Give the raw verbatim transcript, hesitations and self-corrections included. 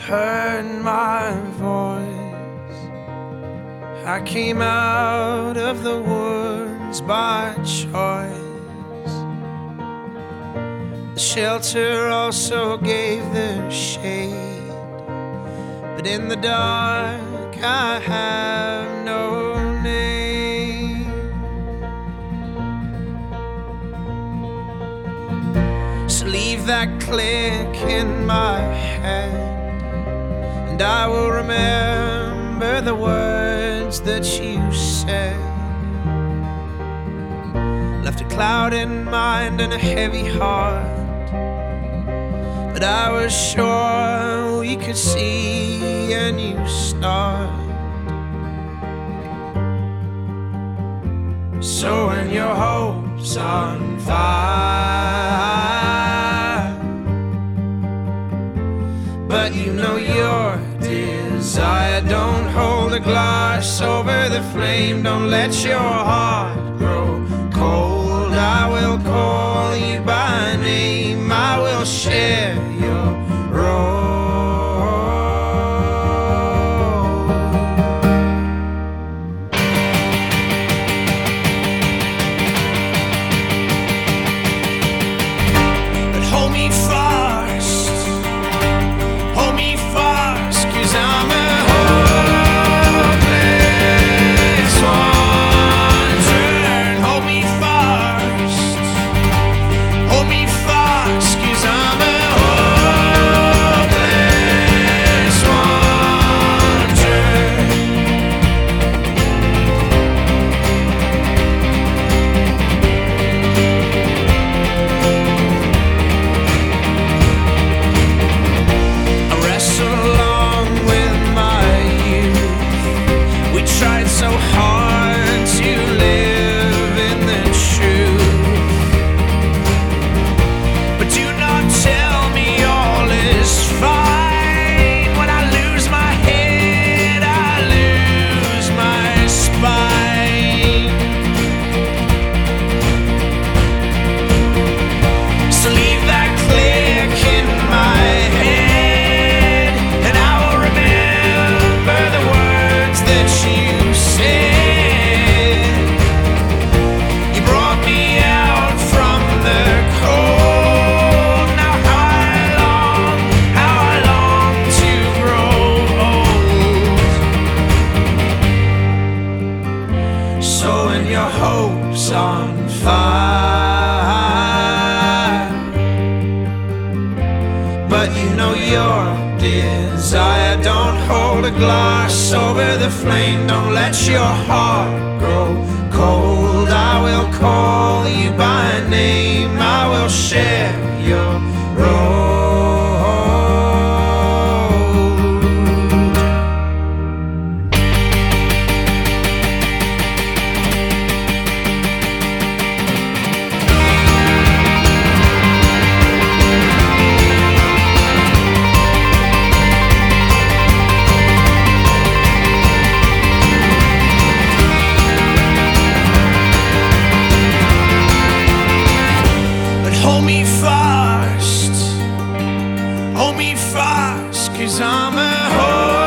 heard my voice. I came out of the woods by choice. The shelter also gave the shade, but in the dark I have no name. So leave that click in my head, and I will remember the words that you said. Left a cloud in mind and a heavy heart, but I was sure we could see a new start. So when your hope's on fire, but you know your desire, don't hold a glass over the flame. Don't let your heart grow cold. I will call you by name. I will share your role. But hold me fast, hold me fast, 'cause I'm a hopeless wanderer. Hold me fast, hold me fast, 'cause I'm a hopeless wanderer. I wrestle along with my youth. We tried so hard to live in the truth, but do not tell me all is fine. When I lose my head, I lose my spine. So leave that click in my head, and I will remember the words that you said. You brought me out from the cold. Now how I long, how I long to grow old. So when your hope's on fire, but you know your desire, don't hold a glass over the flame. Don't let your heart grow cold. I will call you by name. I will share your road. But hold me fast, hold me fast, 'cause I'm a